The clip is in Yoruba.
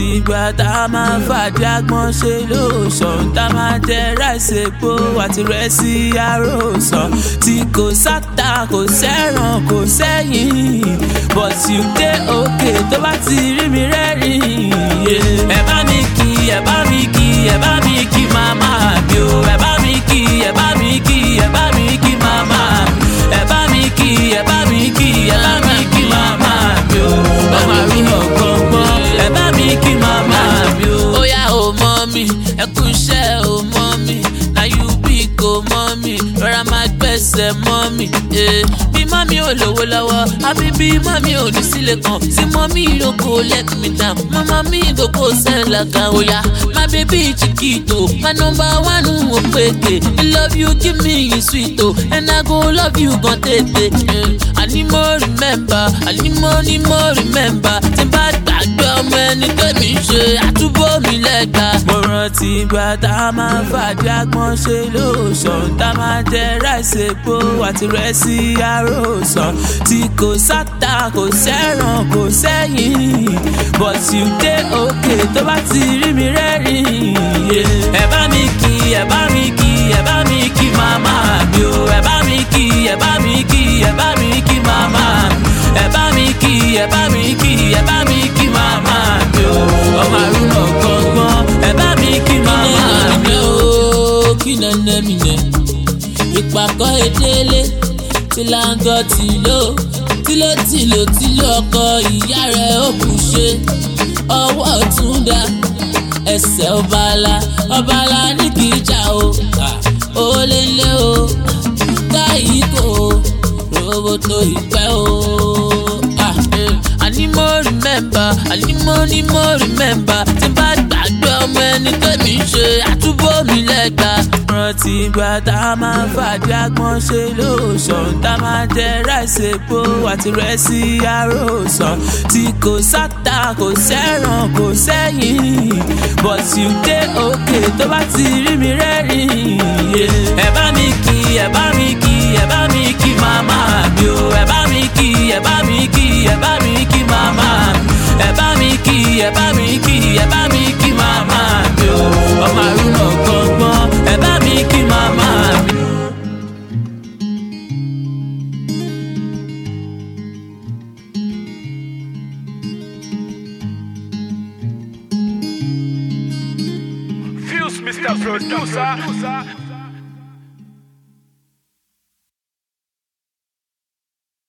rántí ìgbà tá a máa fàdí àgbọn ṣe lóòsàn tá a máa jẹ ráìsì epo àti rẹ́sì àròsàn tí kò sáta kò sẹ́ràn kò sẹ́yìn but you dey okay tó bá ti rí mi rẹ́rìn. ẹ bá mi kí ẹ bá mi kí ẹ bá mi kí màmá mi o ẹ bá mi kí ẹ bá mi kí ẹ bá mi kí màmá mi ẹ bá mi kí ẹ bá mi kí ẹ bá mi kí màmá mi o ọmọ àrùn ọ̀gbọ̀ngbọ̀n ẹ bá mi kí màmá mi o. ó yá o mọ mi ẹ kú iṣẹ́ o mọ mi na you big o mọ mi rọra máa gbẹ́sẹ̀ mọ mi. bí mọ́mí ò lówó lọ́wọ́ àbí bí mọ́mí ò ní sílé kan tí mọ́mí ló kó let me down mama mi go kó sẹ́lá kan. ó yá my baby chiquito my number one ò pété I love you give me you sweet o and I go love you gan tètè. àní mo remember àní mo ní mo remember tí n bá gbàgbé ọmọ ẹni tẹ́mi ṣe àtúbọ̀ mi lẹ́gbà. mo rántí ìgbà tá a máa fàdí àgbọn ṣe lóòsàn tá a máa jẹ ráìsì epo àti rẹ́sì àròsàn tí kò sáta kò sẹ́ràn kò sẹ́yìn but you dey okay tó bá ti rí mi rẹ́rìn. ẹ bá mi kí ẹ bá mi kí ẹ bá mi kí màmá mi o ẹ bá mi kí ẹ bá mi kí ẹ bá mi kí màmá mi ẹ bá mi kí ẹ bá mi kí ẹ bá mi kí màmá mi o ọmọ àrùn ọ̀gbọ̀ngbọ̀n ẹ bá mi kí màmá mi o. kí nẹ́nẹ́ mi nẹ́ ìpàkọ́ ìdílé tí láńgọ́ tìló ọkọ ìyá rẹ̀ ó kù ṣe ọwọ́ ọ̀tún dá ẹsẹ̀ ọbaala ní kì í jà o ó lé lé o táyì kò roboto ìpẹ́ o. àní mo remember tí n bá gbàgbé ọmọ ẹni tẹ́mi ṣe àtúbọ̀ mi lẹ́gbà. rántí ìgbà tá a máa fàdí àgbọn ṣe lóòsàn tá a máa jẹ ráìsì epo àti rẹ́sì àròsàn tí kò sáta kò sẹ́ràn kò sẹ́yìn but you dey okay tó bá ti rí mi rẹ́rìn. ẹ bá mi kí ẹ bá mi kí ẹ bá mi kí màmá mi o ẹ bá mi kí ẹ bá mi kí ẹ bá mi kí màmá mi ẹ bá mi kí ẹ bá mi kí ẹ bá mi kí màmá mi o ọmọ àrùn ọ̀gbọ̀ngbọ̀n ẹ bá mi kí màmá mi. Fuse Mr. Producer.